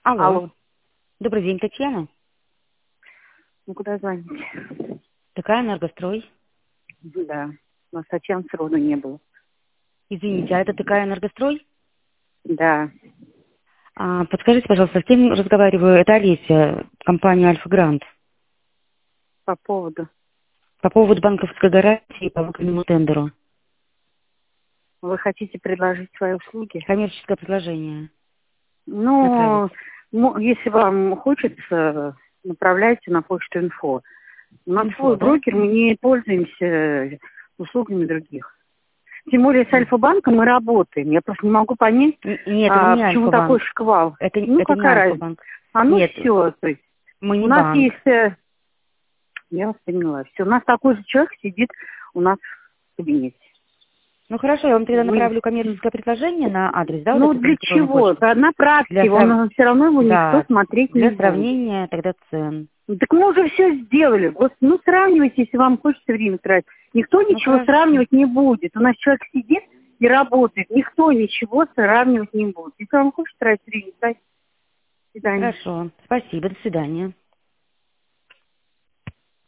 Алло. Алло. Добрый день, Татьяна. Ну, куда звоните? Такая Энергострой. Да. У нас Татьяны сроду не было. Извините, а это такая Энергострой? Да. Подскажите, пожалуйста, с кем разговариваю? Это Олеся, компания Альфа Грант. По поводу. По поводу банковской гарантии по внутреннему тендеру. Вы хотите предложить свои услуги? Коммерческое предложение направить. Ну, если вам хочется, направляйте на почту инфо. У нас Инфо, свой да? брокер, мы не пользуемся услугами других. Тем более с Альфа-банком мы работаем. Я просто не могу понять, Нет, это не почему такой Альфа-банк. шквал. Это Ну, не какая разница? Альфа-банк. Ну Нет, все, то есть мы у не нас банк. есть, я вас поняла, все, у нас такой же человек сидит у нас в кабинете. Ну хорошо, я вам тогда Мы- направлю коммерческое предложение на адрес, да, вот Ну, эту для электронную чего? почту. Да, на практике, все равно его никто Да, смотреть не для будет. сравнения тогда цен. Ну, так мы уже все сделали. Господи, ну, сравнивайте, если вам хочется время тратить. Никто Ну ничего хорошо. сравнивать не будет. У нас человек сидит и работает. Никто ничего сравнивать не будет. Если вам хочется тратить время, тратить. До свидания. Хорошо. Спасибо. До свидания.